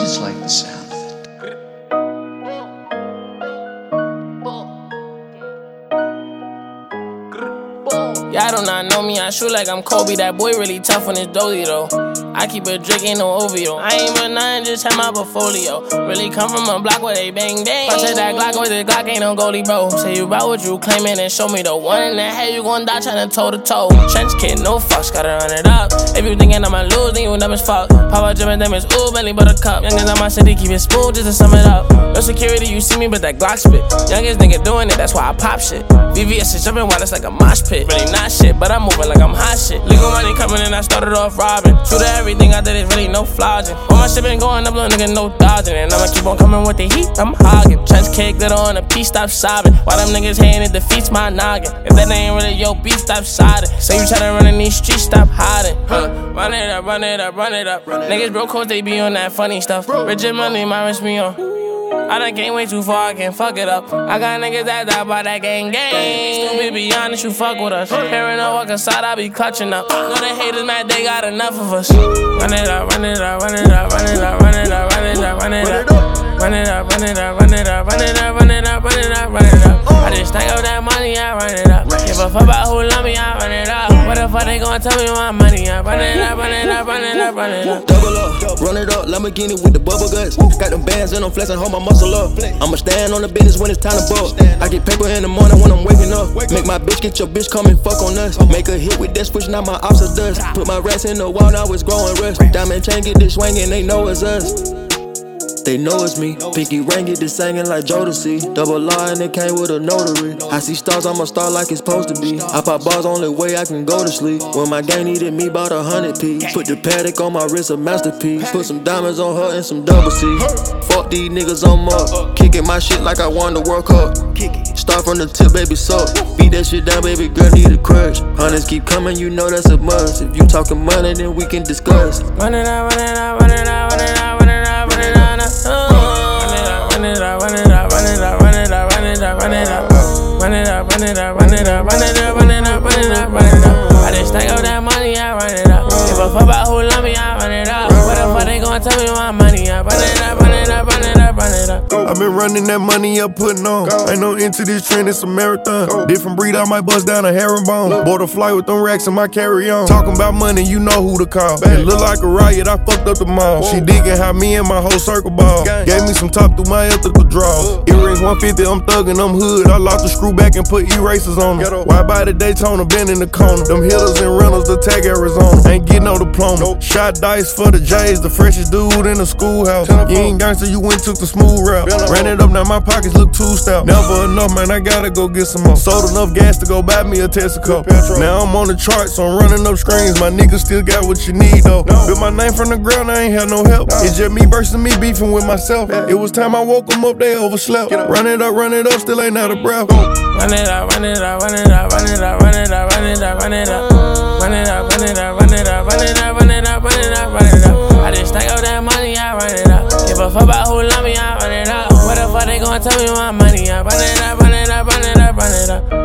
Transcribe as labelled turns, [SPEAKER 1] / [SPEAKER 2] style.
[SPEAKER 1] just like the sound of it.
[SPEAKER 2] Y'all do not know me, I shoot like I'm Kobe. That boy really tough on his dolly though. I keep a drink, ain't no OVO. I ain't but nothing, just have my portfolio. Really come from a block where they bang bang. Punch at that Glock with the Glock, ain't no goalie, bro. Say you about what you claiming and show me the one in the head, you gon' die tryna toe to toe. Trench kid, no fucks, gotta run it up. If you thinking I'ma lose, then you dumb as fuck. Papa drippin' them is ooh, Bentley buttercup. Youngins on my city, keep it smooth just to sum it up. No security, you see me, but that Glock spit. Youngest nigga doing it, that's why I pop shit. VVS is jumping wild, it's like a mosh pit. Really not shit, but I'm moving like I'm hot shit. Legal money coming in, I started off robbing. True to everything I did, it's really no flogging. All my shit been going up, little nigga, no dodging. And I'ma keep on coming with the heat, I'm hogging. Trench cake, glitter on a piece, stop sobbing. While them niggas hating, it defeats my noggin. If that ain't really your beat, stop siding. Say you tryna run in these streets, stop hiding. Run it up, run it up, run it up. Niggas broke cause they be on that funny stuff. Rich and money, my wrist me on. I done came way too far, I can't fuck it up. I got niggas that die by that gang gang. Stupid, be honest, you fuck with us. Hearing no walk inside, I be clutching up. Know the haters mad, they got enough of us. Run it up, run it up, run it up, run it up, run it up, run it up, run it up. Run it up, run it up, run it up, run it up, run it up, run it up, run it up. I just stack up that money, I run it up. Give a fuck about who love me, I run it up. What the fuck they gon' tell me my money? I run it up, run it up, run it up, run it up.
[SPEAKER 3] Double up, run it up, Lamborghini with the bubble guts. Got them bands and I'm flexing, hold my muscle up. I'ma stand on the business when it's time to bust. I get paper in the morning when I'm waking up. Make my bitch get your bitch come and fuck on us. Make a hit with that switch, now my ops are dust. Put my rats in the wall, now it's growing rust. Diamond chain get this swinging, they know it's us. They know it's me. Pinky ring get this singing like Jodeci. Double R and it came with a notary. I see stars, I'm a star like it's supposed to be. I pop bars, only way I can go to sleep. When my gang needed me, bought 100 P. Put the Patek on my wrist, a masterpiece. Put some diamonds on her and some double C. Fuck these niggas, I'm up. Kicking my shit like I won the World Cup. Start from the tip, baby, suck. Beat that shit down, baby girl, need a crush. Hundreds keep coming, you know that's a must. If you talking money, then we can discuss.
[SPEAKER 2] Run it up, run it up, run it up, run it up, run it up, run it up. Run it up, run it up, run it up, run it up, run it up, run it up, run it up, run it up, run it up, run it up, run it up, run it up, run it up. I just stack up that money, I run it up. Give a fuck about who love me, I run it up. What the fuck they gon' tell me my money? I run it up, run it up, run it up, run it up.
[SPEAKER 4] I've been running that money up, putting on. Ain't no into this trend, it's a marathon. Different breed, I might bust down a herringbone. Bought a flight with them racks in my carry-on. Talking about money, you know who to call. It look like a riot, I fucked up the mall. She digging how me and my whole circle ball. Gave me some top through my ethical draw. Earrings 150, I'm thuggin', I'm hood. I lost the screw back and put erasers on them. Why by the Daytona, been in the corner. Them hitters and rentals, the tag Arizona. Ain't get no diploma. Shot dice for the J's, the freshest dude in the schoolhouse. You ain't gangster, you went took the smooth route. Ran it up, now my pockets look too stout. Never enough, man, I gotta go get some more. Sold enough gas to go buy me a Tesla cup. Now I'm on the charts, so I'm running up screens. My niggas still got what you need though. Built my name from the ground, I ain't had no help. It's just me versus me beefing with myself. It was time I woke them up, they overslept. Run it up, still ain't out of breath.
[SPEAKER 2] Run it up, run it up, run it up, run it up, run it up, run it up, run it up. Run it up, run it up, run it up, run it up, run it up, run it up, run it up. I just stack up that money, I run it up. Give a fuck about who love me, I run it up. What the fuck they gon' tell me my money? I run it up, run it up, run it up, run it up.